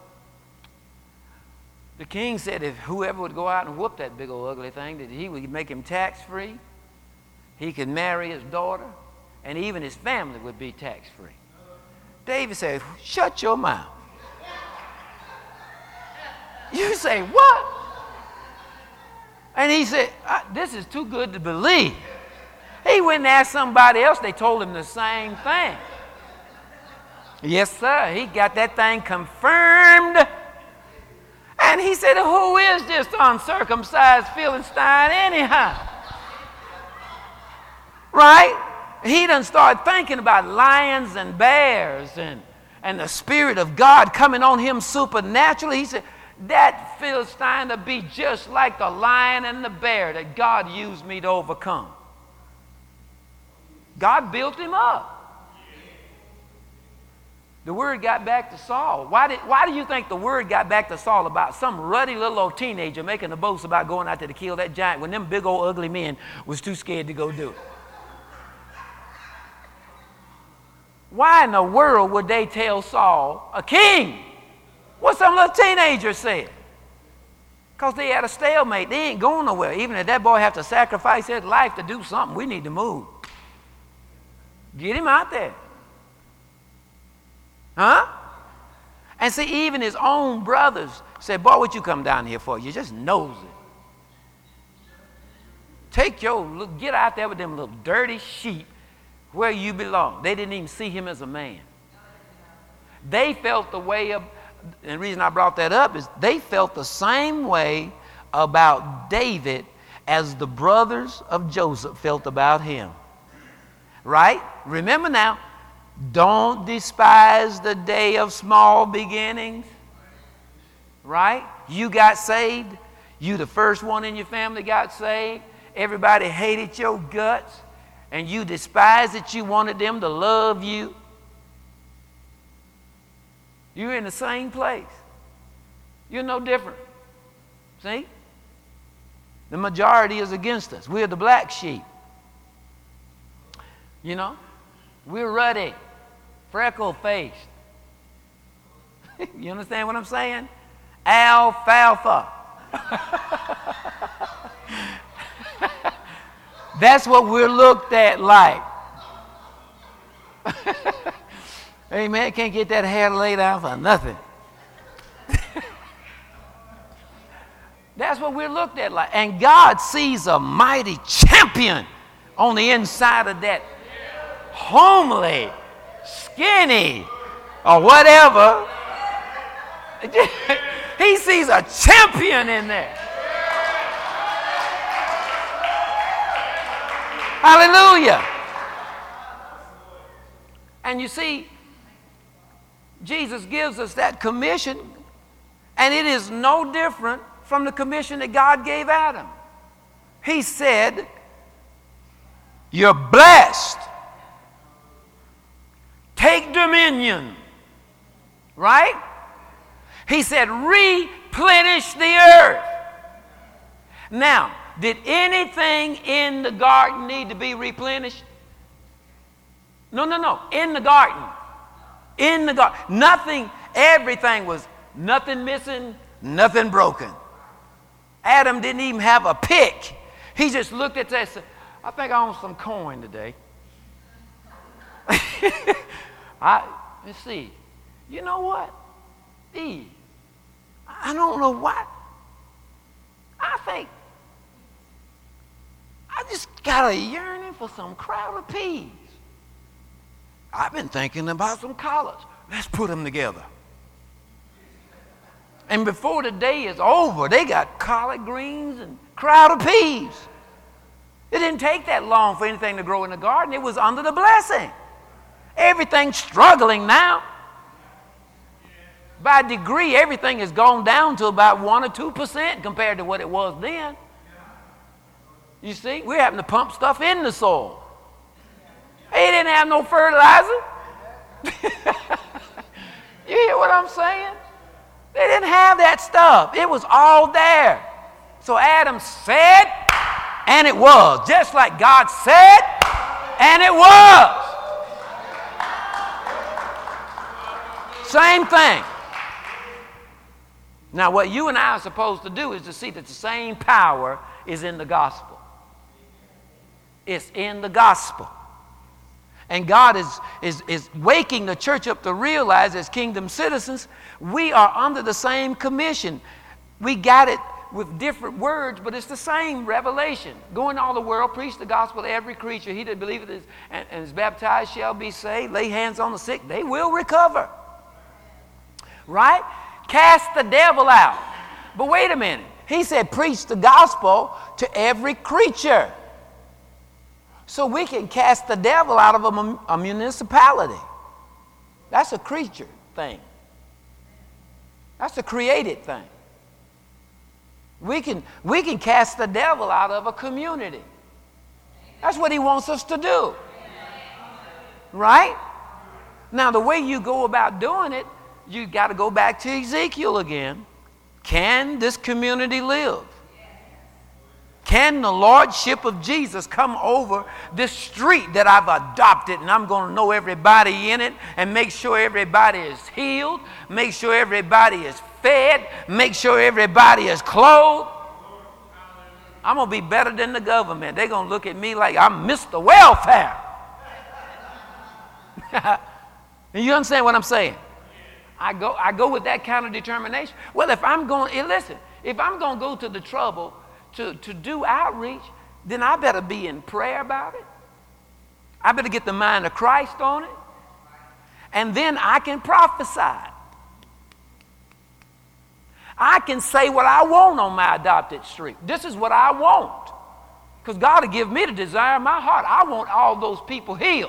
The king said if whoever would go out and whoop that big old ugly thing, that he would make him tax-free. He could marry his daughter. And even his family would be tax-free. David said, shut your mouth. You say, what? And he said, this is too good to believe. He went and asked somebody else. They told him the same thing. Yes, sir. He got that thing confirmed. And he said, who is this uncircumcised Philistine anyhow? Right? He done started thinking about lions and bears and, and the Spirit of God coming on him supernaturally. He said, that Philistine to be just like the lion and the bear that God used me to overcome. God built him up. The word got back to Saul. Why, did, why do you think the word got back to Saul about some ruddy little old teenager making a boast about going out there to kill that giant when them big old ugly men was too scared to go do it? Why in the world would they tell Saul, a king, what some little teenager said? Because they had a stalemate. They ain't going nowhere. Even if that boy have to sacrifice his life to do something, we need to move. Get him out there. Huh? And see, even his own brothers said, boy, what you come down here for? You just nosy. Take your, get out there with them little dirty sheep where you belong. They didn't even see him as a man. They felt the way of, and the reason I brought that up is they felt the same way about David as the brothers of Joseph felt about him. Right? Remember now, don't despise the day of small beginnings. Right? You got saved. You the first one in your family got saved. Everybody hated your guts. And you despised that you wanted them to love you. You're in the same place. You're no different. See? The majority is against us. We're the black sheep. You know? We're ruddy, freckle-faced. You understand what I'm saying? Alfalfa. That's what we're looked at like. Amen. Can't get that hair laid out for nothing. That's what we're looked at like. And God sees a mighty champion on the inside of that homely, skinny, or whatever. He sees a champion in there. Hallelujah. And you see, Jesus gives us that commission, and it is no different from the commission that God gave Adam. He said, you're blessed. Take dominion. Right? He said, replenish the earth. Now, did anything in the garden need to be replenished? No, no, no. In the garden. In the garden. Nothing, everything was nothing missing, nothing broken. Adam didn't even have a pick. He just looked at that and said, I think I own some coin today. I, let's see. You know what? Eve, I don't know what. I think I just got a yearning for some crowd of peas. I've been thinking about some collards. Let's put them together. And before the day is over, they got collard greens and crowd of peas. It didn't take that long for anything to grow in the garden. It was under the blessing. Everything's struggling now. By degree, everything has gone down to about one or two percent compared to what it was then. You see, we're having to pump stuff in the soil. They didn't have no fertilizer. You hear what I'm saying? They didn't have that stuff. It was all there. So Adam said, and it was. Just like God said, and it was. Same thing. Now, what you and I are supposed to do is to see that the same power is in the gospel. It's in the gospel. And God is, is, is waking the church up to realize as kingdom citizens, we are under the same commission. We got it with different words, but it's the same revelation. Go into all the world, preach the gospel to every creature. He that believeth is, and, and is baptized shall be saved. Lay hands on the sick, they will recover. Right? Cast the devil out. But wait a minute. He said preach the gospel to every creature. So we can cast the devil out of a, a municipality. That's a creature thing. That's a created thing. We can, we can cast the devil out of a community. That's what he wants us to do. Right? Now, the way you go about doing it, you got to go back to Ezekiel again. Can this community live? Can the lordship of Jesus come over this street that I've adopted, and I'm going to know everybody in it and make sure everybody is healed, make sure everybody is fed, make sure everybody is clothed? I'm going to be better than the government. They're going to look at me like I'm Mister Welfare. You understand what I'm saying? I go, I go with that kind of determination. Well, if I'm going, eh, listen, if I'm going to go to the trouble to, to do outreach, then I better be in prayer about it. I better get the mind of Christ on it. And then I can prophesy. I can say what I want on my adopted street. This is what I want. Because God will give me the desire of my heart. I want all those people healed.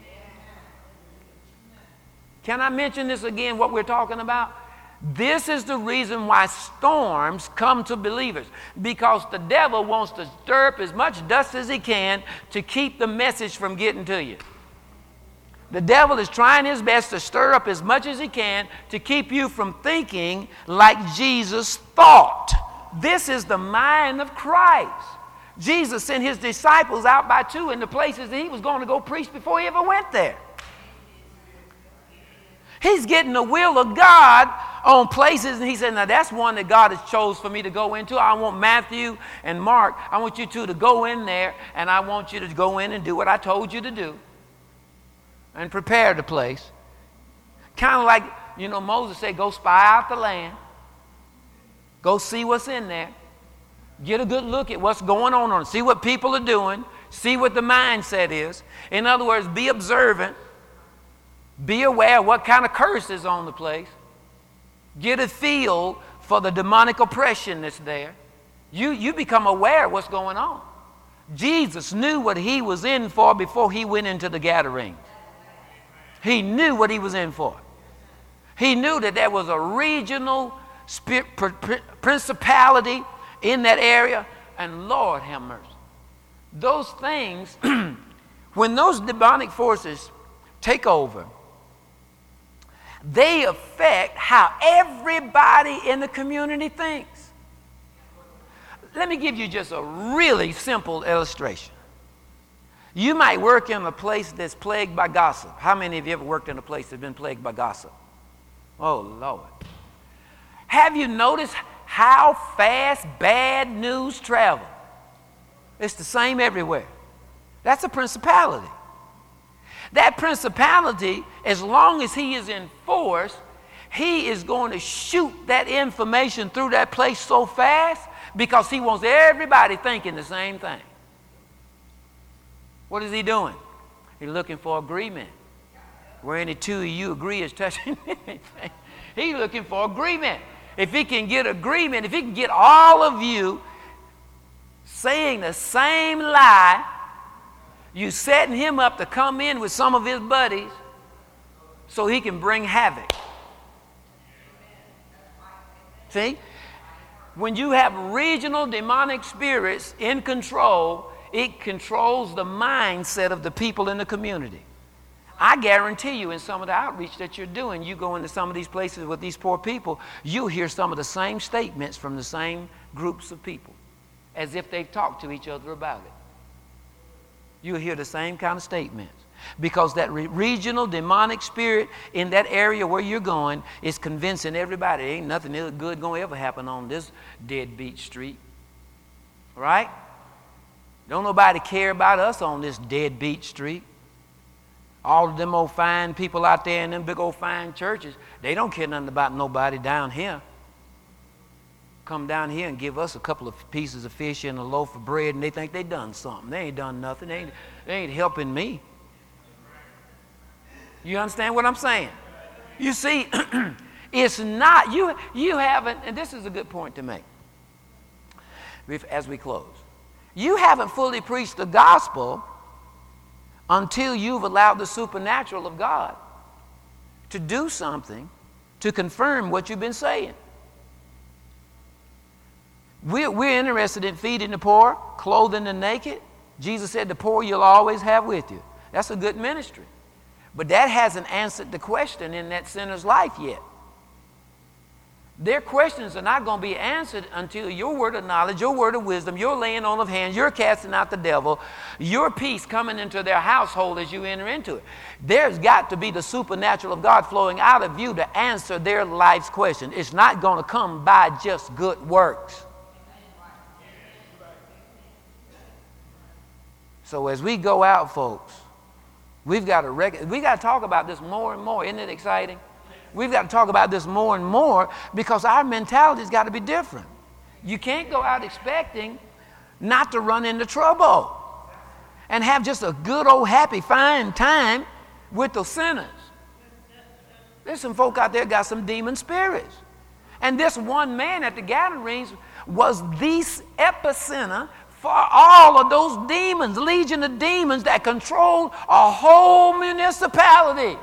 Can I mention this again, what we're talking about? This is the reason why storms come to believers. Because the devil wants to stir up as much dust as he can to keep the message from getting to you. The devil is trying his best to stir up as much as he can to keep you from thinking like Jesus thought. This is the mind of Christ. Jesus sent his disciples out by two in the places that he was going to go preach before he ever went there. He's getting the will of God on places, and he said, now that's one that God has chose for me to go into. I want Matthew and Mark, I want you two to go in there, and I want you to go in and do what I told you to do and prepare the place. Kind of like, you know, Moses said, go spy out the land. Go see what's in there. Get a good look at what's going on on it. See what people are doing. See what the mindset is. In other words, be observant. Be aware of what kind of curse is on the place. Get a feel for the demonic oppression that's there. You, you become aware of what's going on. Jesus knew what he was in for before he went into the Gadarenes. He knew what he was in for. He knew that there was a regional spirit, principality in that area, and Lord have mercy. Those things, when those demonic forces take over, they affect how everybody in the community thinks. Let me give you just a really simple illustration. You might work in a place that's plagued by gossip. How many of you ever worked in a place that's been plagued by gossip? Oh, Lord. Have you noticed how fast bad news travels? It's the same everywhere. That's a principality. That principality, as long as he is in force, he is going to shoot that information through that place so fast because he wants everybody thinking the same thing. What is he doing? He's looking for agreement. Where any two of you agree is touching anything. He's looking for agreement. If he can get agreement, if he can get all of you saying the same lie, you setting him up to come in with some of his buddies so he can bring havoc. See? When you have regional demonic spirits in control, it controls the mindset of the people in the community. I guarantee you in some of the outreach that you're doing, you go into some of these places with these poor people, you'll hear some of the same statements from the same groups of people as if they've talked to each other about it. You'll hear the same kind of statements because that re- regional demonic spirit in that area where you're going is convincing everybody ain't nothing good going to ever happen on this deadbeat street. Right? Don't nobody care about us on this deadbeat street. All of them old fine people out there in them big old fine churches, they don't care nothing about nobody down here. Come down here and give us a couple of pieces of fish and a loaf of bread, and they think they done something. They ain't done nothing. They ain't, they ain't helping me. You understand what I'm saying? You see, it's not, you, you haven't, and this is a good point to make as we close. You haven't fully preached the gospel until you've allowed the supernatural of God to do something to confirm what you've been saying. We're, we're interested in feeding the poor, clothing the naked. Jesus said the poor you'll always have with you. That's a good ministry. But that hasn't answered the question in that sinner's life yet. Their questions are not going to be answered until your word of knowledge, your word of wisdom, your laying on of hands, your casting out the devil, your peace coming into their household as you enter into it. There's got to be the supernatural of God flowing out of you to answer their life's question. It's not going to come by just good works. So as we go out, folks, we've got to rec- we got to talk about this more and more. Isn't it exciting? We've got to talk about this more and more because our mentality's got to be different. You can't go out expecting not to run into trouble and have just a good old happy fine time with the sinners. There's some folk out there got some demon spirits. And this one man at the Gadarenes was the epicenter for all of those demons, legion of demons that control a whole municipality.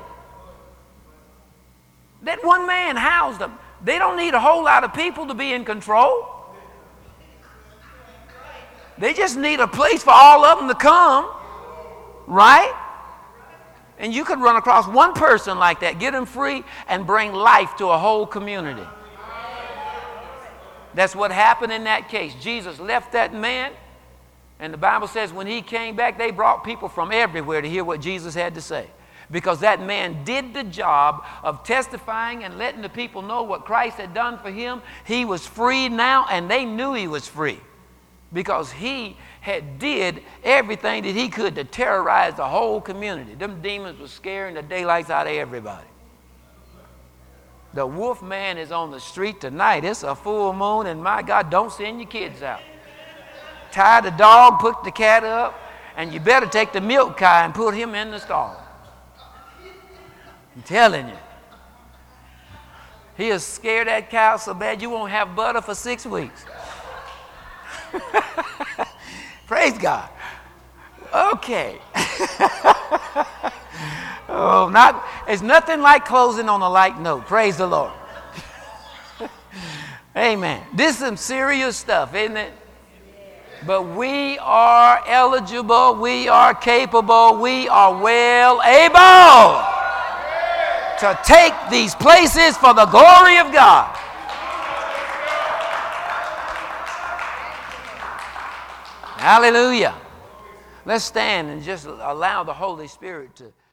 That one man housed them. They don't need a whole lot of people to be in control. They just need a place for all of them to come, right? And you could run across one person like that, get them free, and bring life to a whole community. That's what happened in that case. Jesus left that man, and the Bible says when he came back, they brought people from everywhere to hear what Jesus had to say. Because that man did the job of testifying and letting the people know what Christ had done for him. He was free now, and they knew he was free. Because he had did everything that he could to terrorize the whole community. Them demons were scaring the daylights out of everybody. The wolf man is on the street tonight. It's a full moon, and my God, don't send your kids out. Tie the dog, put the cat up, and you better take the milk cow and put him in the stall. I'm telling you. He'll scare that cow so bad you won't have butter for six weeks. Praise God. Okay. oh, not. It's nothing like closing on a light note. Praise the Lord. Amen. This is some serious stuff, isn't it? But we are eligible. We are capable. We are well able to take these places for the glory of God. Hallelujah. Let's stand and just allow the Holy Spirit to